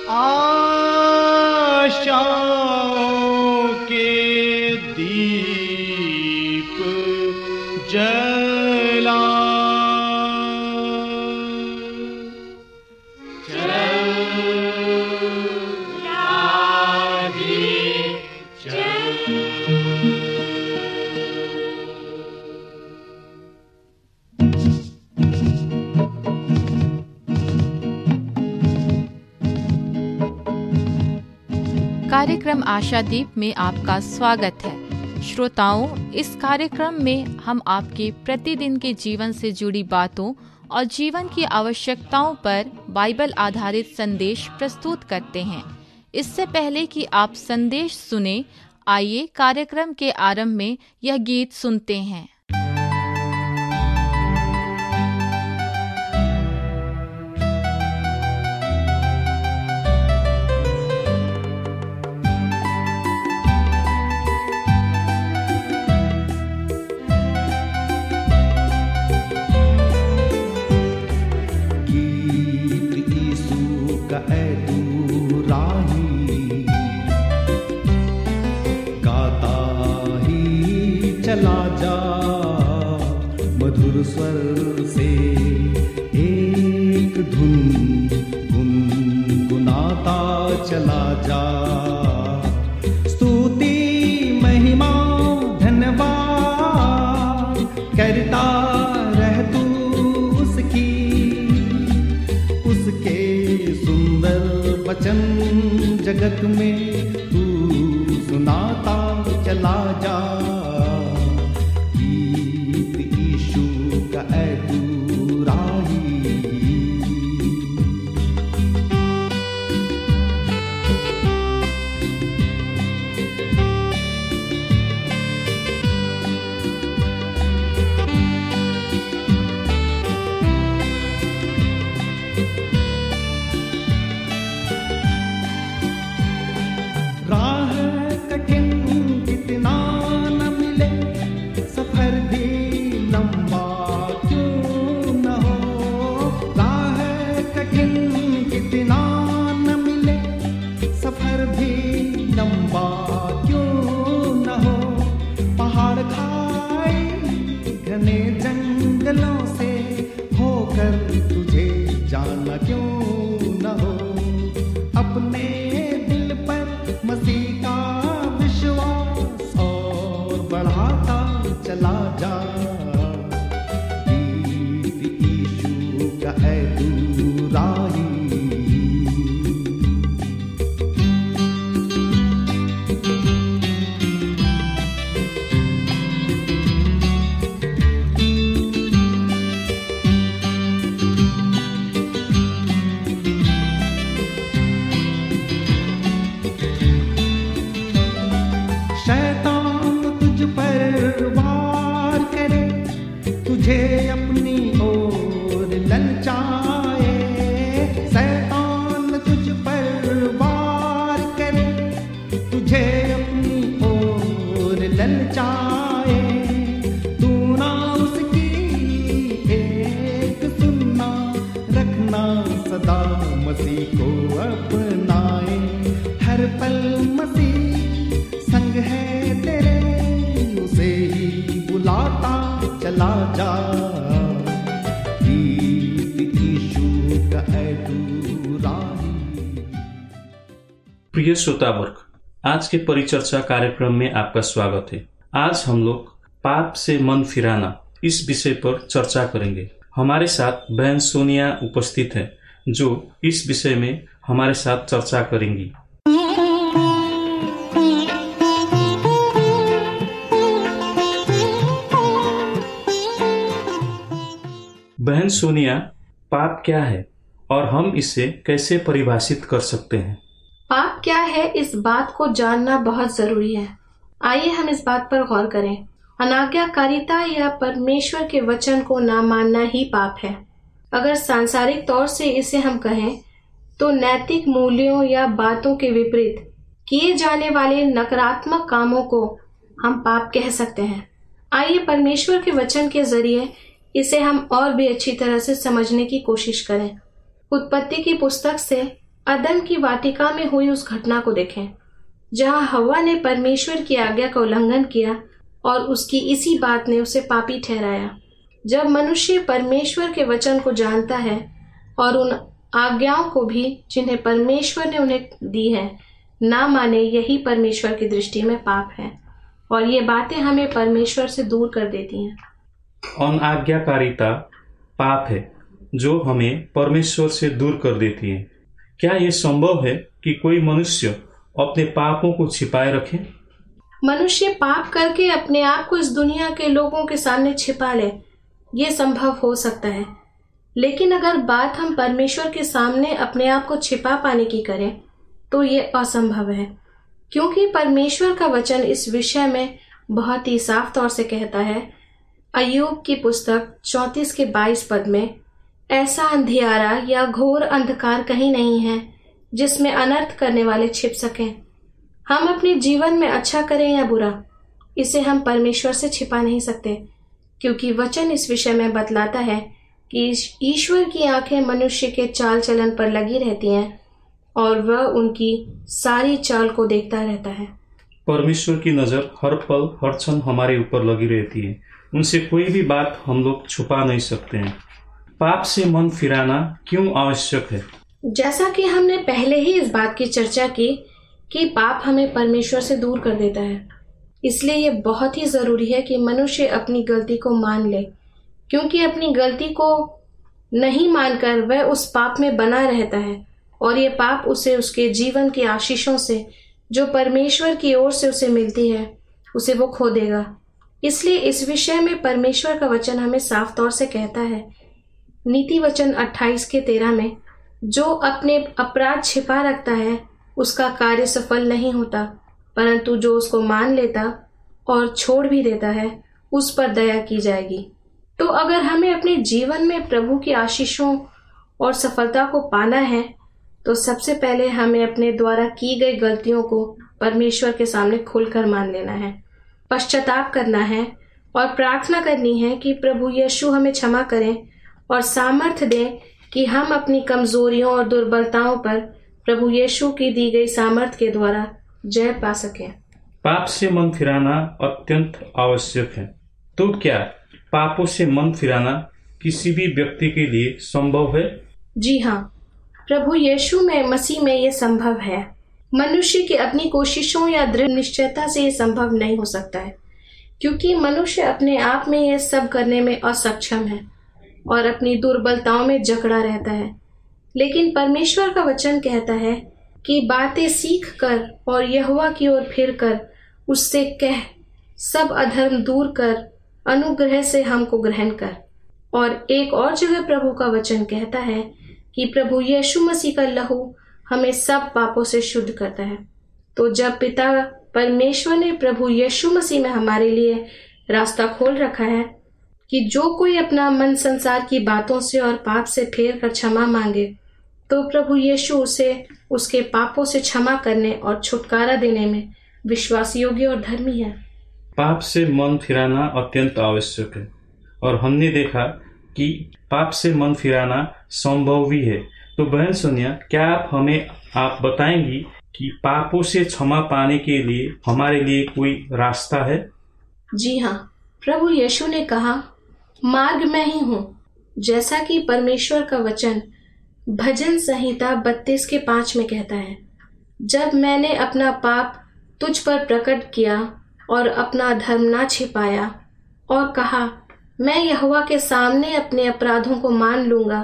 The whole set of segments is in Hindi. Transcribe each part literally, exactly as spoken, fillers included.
आशाओं के दीप जला कार्यक्रम आशादीप में आपका स्वागत है। श्रोताओं, इस कार्यक्रम में हम आपके प्रतिदिन के जीवन से जुड़ी बातों और जीवन की आवश्यकताओं पर बाइबल आधारित संदेश प्रस्तुत करते हैं। इससे पहले कि आप संदेश सुने, आइए कार्यक्रम के आरंभ में यह गीत सुनते हैं। स्वर से एक धुन गुनगुनाता चला जा, स्तुति महिमा धन्यवाद करता रह तू उसकी, उसके सुंदर वचन जगत में तू सुनाता चला जा। प्रिय श्रोतावर्ग, आज के परिचर्चा कार्यक्रम में आपका स्वागत है। आज हम लोग पाप से मन फिराना इस विषय पर चर्चा करेंगे। हमारे साथ बहन सोनिया उपस्थित है जो इस विषय में हमारे साथ चर्चा करेंगी। बहन सोनिया, पाप क्या है और हम इसे कैसे परिभाषित कर सकते हैं? पाप क्या है, इस बात को जानना बहुत जरूरी है। आइए हम इस बात पर गौर करें। अनाज्ञाकारिता या परमेश्वर के वचन को ना मानना ही पाप है। अगर सांसारिक तौर से इसे हम कहें तो नैतिक मूल्यों या बातों के विपरीत किए जाने वाले नकारात्मक कामों को हम पाप कह सकते हैं। आइए परमेश्वर के वचन के जरिए इसे हम और भी अच्छी तरह से समझने की कोशिश करें। उत्पत्ति की पुस्तक से अदन की वाटिका में हुई उस घटना को देखें, जहां हव्वा ने परमेश्वर की आज्ञा का उल्लंघन किया और उसकी इसी बात ने उसे पापी ठहराया। जब मनुष्य परमेश्वर के वचन को जानता है और उन आज्ञाओं को भी जिन्हें परमेश्वर ने उन्हें दी है ना माने, यही परमेश्वर की दृष्टि में पाप है और ये बातें हमें परमेश्वर से दूर कर देती हैं। अनाज्ञाकारिता पाप है जो हमें परमेश्वर से दूर कर देती है। क्या यह संभव है कि कोई मनुष्य अपने पापों को छिपाए रखे? मनुष्य पाप करके अपने आप को इस दुनिया के लोगों के सामने छिपा ले, ये संभव हो सकता है, लेकिन अगर बात हम परमेश्वर के सामने अपने आप को छिपा पाने की करें तो ये असंभव है, क्योंकि परमेश्वर का वचन इस विषय में बहुत ही साफ तौर से कहता है। अय्यूब की पुस्तक चौंतीस के बाईस पद में, ऐसा अंधियारा या घोर अंधकार कहीं नहीं है जिसमें अनर्थ करने वाले छिप सकें। हम अपने जीवन में अच्छा करें या बुरा, इसे हम परमेश्वर से छिपा नहीं सकते, क्योंकि वचन इस विषय में बतलाता है कि ईश्वर की आंखें मनुष्य के चाल चलन पर लगी रहती हैं और वह उनकी सारी चाल को देखता रहता है। परमेश्वर की नजर हर पल हर क्षण हमारे ऊपर लगी रहती है, उनसे कोई भी बात हम लोग छुपा नहीं सकते हैं। पाप से मन फिराना क्यों आवश्यक है? जैसा कि हमने पहले ही इस बात की चर्चा की कि पाप हमें परमेश्वर से दूर कर देता है, इसलिए ये बहुत ही जरूरी है कि मनुष्य अपनी गलती को मान ले, क्योंकि अपनी गलती को नहीं मानकर वह उस पाप में बना रहता है और ये पाप उसे उसके जीवन की आशीषों से जो परमेश्वर की ओर से उसे मिलती है उसे वो खो देगा। इसलिए इस विषय में परमेश्वर का वचन हमें साफ तौर से कहता है, नीति वचन अट्ठाईस के तेरह में, जो अपने अपराध छिपा रखता है उसका कार्य सफल नहीं होता, परंतु जो उसको मान लेता और छोड़ भी देता है उस पर दया की जाएगी। तो अगर हमें अपने जीवन में प्रभु की आशीषों और सफलता को पाना है तो सबसे पहले हमें अपने द्वारा की गई गलतियों को परमेश्वर के सामने खुलकर मान लेना है, पश्चाताप करना है और प्रार्थना करनी है कि प्रभु यीशु हमें क्षमा करें और सामर्थ्य दें कि हम अपनी कमजोरियों और दुर्बलताओं पर प्रभु यीशु की दी गई सामर्थ्य के द्वारा जय पा सकें। पाप से मन फिराना अत्यंत आवश्यक है। तो क्या पापों से मन फिराना किसी भी व्यक्ति के लिए संभव है? जी हाँ, प्रभु यीशु में मसीह में ये संभव है। मनुष्य की अपनी कोशिशों या दृढ़ निश्चयता से ये संभव नहीं हो सकता है, क्योंकि मनुष्य अपने आप में ये सब करने में असक्षम है और अपनी दुर्बलताओं में जकड़ा रहता है। लेकिन परमेश्वर का वचन कहता है कि बातें सीख कर और यहोवा की ओर फिर कर उससे कह, सब अधर्म दूर कर, अनुग्रह से हमको ग्रहण कर। और एक और जगह प्रभु का वचन कहता है कि प्रभु यीशु मसीह का लहू हमें सब पापों से शुद्ध करता है। तो जब पिता परमेश्वर ने प्रभु यीशु मसीह में हमारे लिए रास्ता खोल रखा है कि जो कोई अपना मन संसार की बातों से और पाप से फेर कर क्षमा मांगे, तो प्रभु यीशु उसे उसके पापों से क्षमा करने और छुटकारा देने में विश्वास योग्य और धर्मी है। पाप से मन फिराना अत्यंत आवश्यक है और हमने देखा कि पाप से मन फिराना संभव भी है। तो बहन सोनिया, क्या आप हमें आप बताएंगी कि पापों से क्षमा पाने के लिए हमारे लिए कोई रास्ता है? जी हाँ, प्रभु यीशु ने कहा, मार्ग मैं ही हूँ, जैसा कि परमेश्वर का वचन भजन संहिता बत्तीस के पांच में कहता है, जब मैंने अपना पाप तुझ पर प्रकट किया और अपना धर्म ना छिपाया और कहा, मैं यहोवा के सामने अपने अपराधों को मान लूंगा,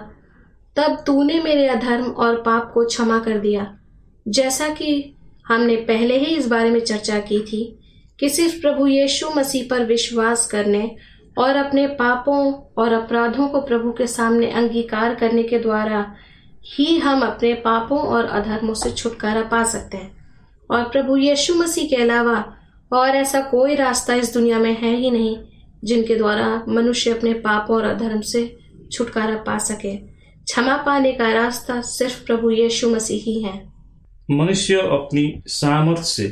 तब तूने मेरे अधर्म और पाप को क्षमा कर दिया। जैसा कि हमने पहले ही इस बारे में चर्चा की थी कि सिर्फ प्रभु यीशु मसीह पर विश्वास करने और अपने पापों और अपराधों को प्रभु के सामने अंगीकार करने के द्वारा ही हम अपने पापों और अधर्मों से छुटकारा पा सकते हैं। और प्रभु यीशु मसीह के अलावा और ऐसा कोई रास्ता इस दुनिया में है ही नहीं जिनके द्वारा मनुष्य अपने पापों और अधर्म से छुटकारा पा सके। क्षमा पाने का रास्ता सिर्फ प्रभु यीशु मसीह ही है। मनुष्य अपनी सामर्थ्य से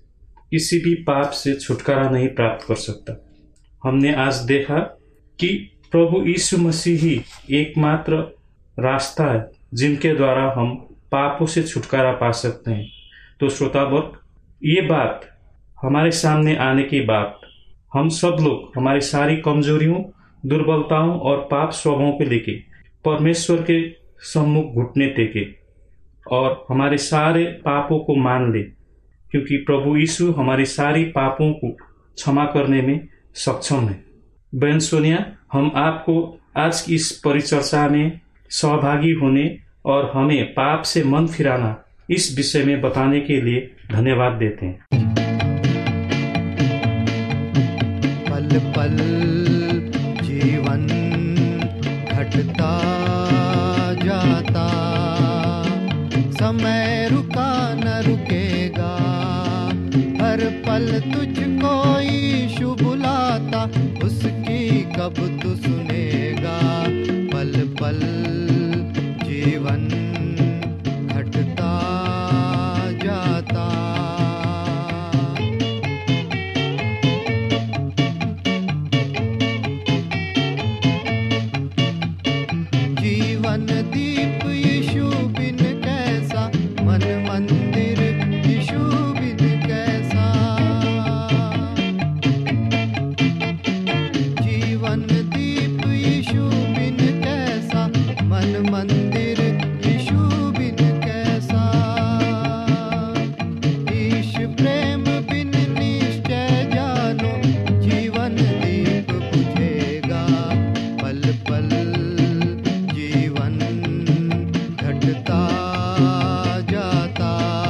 किसी भी पाप से छुटकारा नहीं प्राप्त कर सकता। हमने आज देखा कि प्रभु यीशु मसीह ही एकमात्र रास्ता है जिनके द्वारा हम पापों से छुटकारा पा सकते हैं। तो श्रोता वर्ग, ये बात हमारे सामने आने के बाद हम सब लोग हमारी सारी कमजोरियों, दुर्बलताओं और पाप स्वभावों को लेके परमेश्वर के सम्मुख घुटने टेके और हमारे सारे पापों को मान ले, क्योंकि प्रभु यीशु हमारी सारी पापों को क्षमा करने में सक्षम है। बहन सोनिया, हम आपको आज की इस परिचर्चा में सहभागी होने और हमें पाप से मन फिराना इस विषय में बताने के लिए धन्यवाद देते हैं। पल पल जीवन घटता जाता, समय रुका न रुकेगा, हर पल तुझको यीशु बुलाता, उसकी कब तू सुनेगा। पल पल जीवन घटता जाता। जीवन दीप यीशु बिन कैसा, मन मंदिर यीशु बिन कैसा। जीवन दीप यीशु बिन कैसा, मन मंदिर यीशु बिन कैसा। ईश प्रेम बिन निश्चय जानो, जीवन दीप बुझेगा। पल पल जीवन घटता जाता,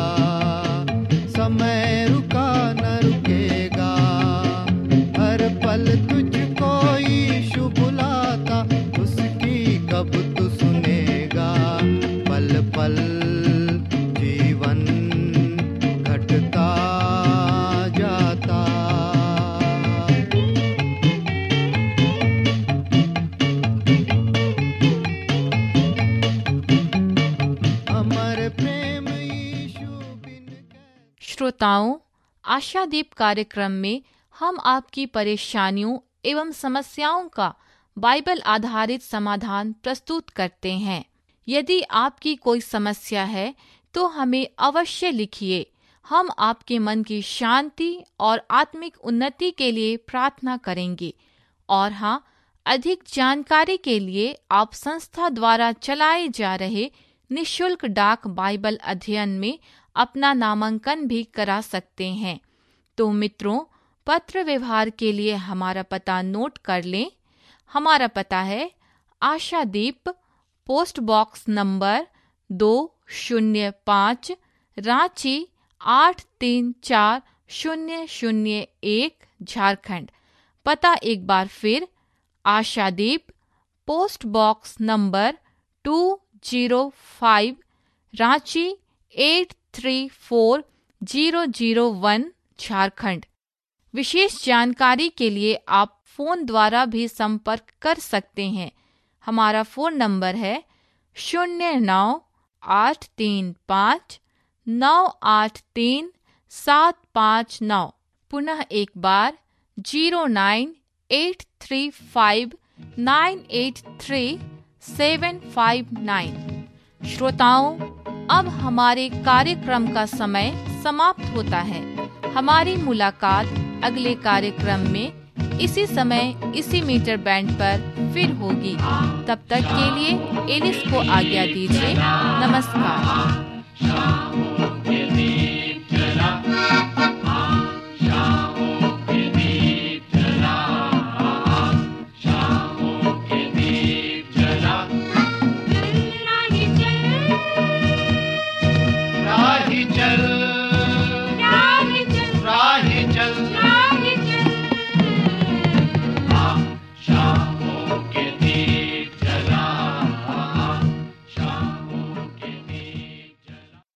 समय रुका न रुकेगा, हर पल तुझको यीशु बुलाता, उसकी कब तू सुनेगा। पल पल जीवन घटता जाता। अमर प्रेम यीशु बिन कैसा। श्रोताओं, आशादीप कार्यक्रम में हम आपकी परेशानियों एवं समस्याओं का बाइबल आधारित समाधान प्रस्तुत करते हैं। यदि आपकी कोई समस्या है तो हमें अवश्य लिखिए। हम आपके मन की शांति और आत्मिक उन्नति के लिए प्रार्थना करेंगे। और हाँ, अधिक जानकारी के लिए आप संस्था द्वारा चलाए जा रहे निशुल्क डाक बाइबल अध्ययन में अपना नामांकन भी करा सकते हैं। तो मित्रों, पत्र व्यवहार के लिए हमारा पता नोट कर लें। हमारा पता है आशादीप, पोस्ट बॉक्स नंबर दो शून्य पाँच, रांची आठ तीन चार शून्य शून्य एक, झारखंड। पता एक बार फिर, Ashadeep, post box number two zero five, Ranchi eight three four zero zero one, Jharkhand. विशेष जानकारी के लिए आप फोन द्वारा भी संपर्क कर सकते हैं। हमारा फोन नंबर है शून्य नौ आठ तीन पाँच नौ आठ तीन सात पाँच नौ। पुनः एक बार zero nine eight three five nine eight three seven five nine. श्रोताओं, अब हमारे कार्यक्रम का समय समाप्त होता है। हमारी मुलाकात अगले कार्यक्रम में इसी समय इसी मीटर बैंड पर फिर होगी। तब तक के लिए एलिस को आज्ञा दीजिए। नमस्कार।